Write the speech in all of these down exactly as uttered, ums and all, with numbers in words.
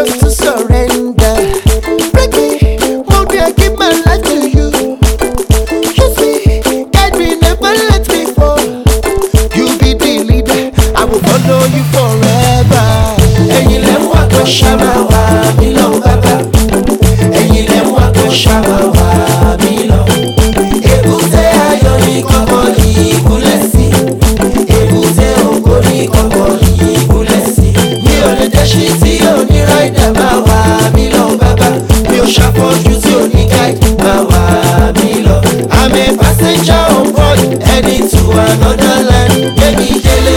to surrender. Break me, mold me, I give my life to you. Use me, guide me, never let me fall. You be the leader, I will follow you forever. Ẹ̀yin lẹ mú àgbẹ̀ ṣàmà wá mi lọ bàbá. Ẹ̀yin lẹ mú àgbẹ̀ ṣàmà wá mi lọ. Èbúté ayọ̀ ní kọ́kọ́ yìí gúnlẹ̀ sí. Èbúté ògo ní kọ́kọ́ yìí gúnlẹ̀ sí. Mi ò lè dẹ́ṣí tí ò ní ráìdà máa wá mi lọ bàbá. Mi ò ṣàfọ́jú tí ò ní gáìdì máa wá mi lọ. I'm a passenger on board, heading to another land. Gbẹ̀mí délé.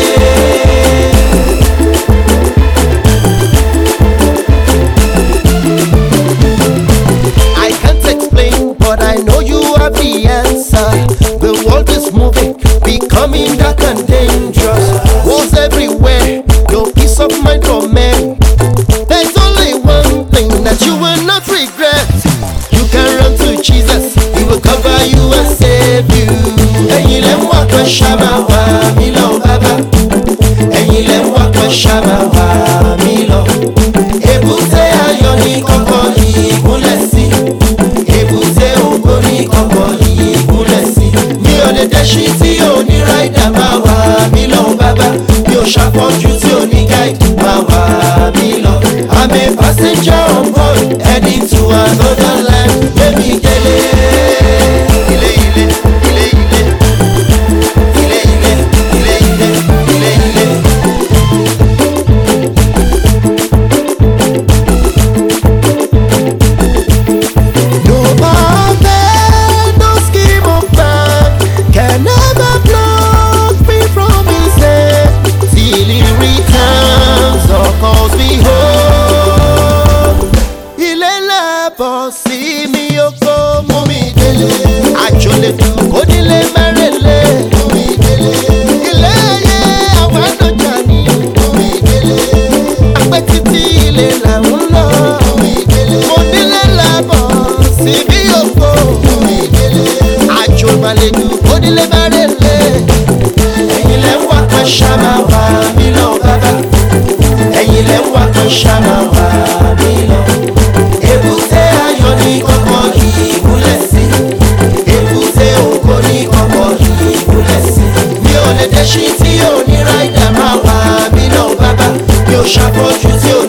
But I know you have the answer. The world is moving, becoming dark and dangerous. Wars everywhere, no peace of mind for men. There's only one thing that you will not regret. You can run to Jesus, He will cover you and save you. Ẹ̀yin lẹ mú àgbẹ̀ ṣàmà wá mi lọ bàbá. Ẹ̀yin lẹ mú àgbẹ̀ ṣàmà wá mi lọ. Èbúté ayọ̀ ní kọ́kọ́ yìí gúnlẹ̀ sí. Èbúté ògo ní kọ́kọ́ yìí gúnlẹ̀ sí. Mi ò lè dẹ́ṣí tí ò ní ráìdà máa wá mi lọ bàbá. Mi ò ṣàfọ́jú tí ò ní gáìdì máa wá mi lọ. I'm a passenger on board, heading to another land. Gbẹ̀mí délé. Ilé ilé, ilé ilé. Ilé ilé, ilé ilé, ilé ilé. No man, no scheme of man can ever block me from His hand till He returns or calls me home. Ilé lẹ́bọ̀ sí mi oko mú mi délé. Àjọlẹ̀ dùn kó nílé mẹ́rẹ̀lẹ̀. Mú mi délé. Ilé ayé àwọn àdójà ni. Mú mi délé. Àpẹ́ títí ilé là ń lọ. Mú mi délé. Mo nílé lẹ́bọ̀ sí mi oko. Mú mi délé. Àjò màlẹ́dù kó nílé mẹ́rẹ̀lẹ̀. Ẹ̀yin lẹ ń wá kan ṣàmà wá mi lọ bàbá. Ẹ̀yin lẹ ń wá kan ṣàmà wá mi lọ. Èbúté ayọ̀ ní kọ́kọ́ yìí gúnlẹ̀ sí. Èbúté ògo ní kọ́kọ́ yìí gúnlẹ̀ sí. Mi ò lè dẹ́ṣí tí ò ní ráìdà máa wá mi lọ bàbá. Mi ò ṣàfọ́jú tí ò